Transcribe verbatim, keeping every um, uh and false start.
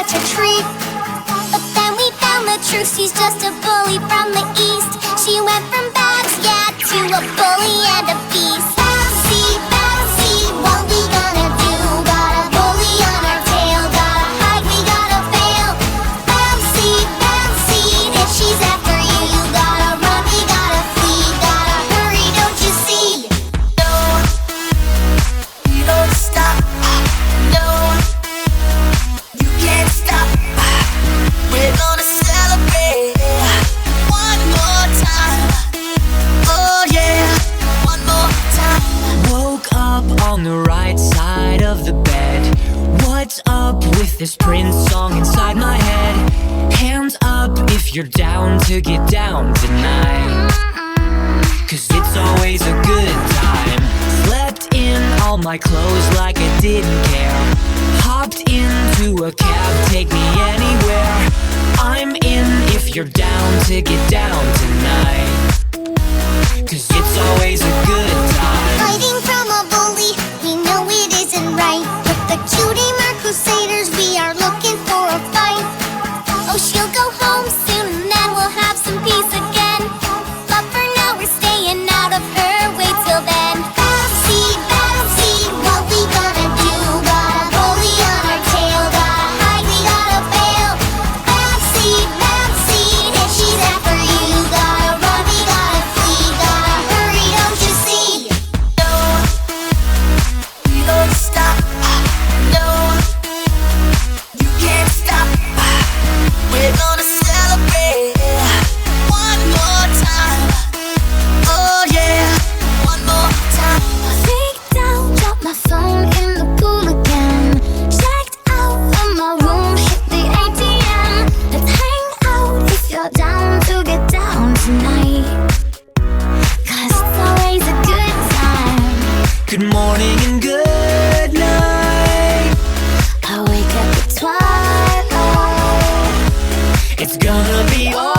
to treat. But then we found the truth, she's just a bully from the east. She went from Babs, yeah, to a bully and a beast. Bouncy, bouncy, what we gonna do? Got a bully on our tail, gotta hide, we gotta fail. Bouncy, bouncy, if she's after you, you gotta run, we gotta flee, gotta hurry, don't you see? No, we don't stop. No, you can't stop. We're gonna celebrate one more time. Oh yeah, one more time. Woke up on the right side of the bed. What's up with this Prince song inside my head? Hands up if you're down to get down tonight, 'cause it's always a good time. Slept in all my clothes like I didn't care. Hopped into a cab, take me anywhere. I'm in if you're down to get down tonight, 'cause it's always a good time. Hiding from a bully, we know it isn't right. With the cutie mark crusaders, we are looking for a fight. Oh, she'll go home soon and then we'll have some peace again. But for now we're staying out of her way till then. Bouncy, bouncy, what we gonna do? Got a bully on our tail, gotta hide, we gotta fail. Bouncy, bouncy, if she's after you, you gotta run, we gotta flee, gotta hurry, don't you see? No, we don't stop. No, you can't stop. We're gonna celebrate one more time. Oh yeah, one more time. Freaked out, dropped my phone in the pool again. Checked out of my room, hit the A T M. Let's hang out if you're down to get down tonight, 'cause it's always a good time. Good morning and good night. I wake up at twilight. It's gonna be all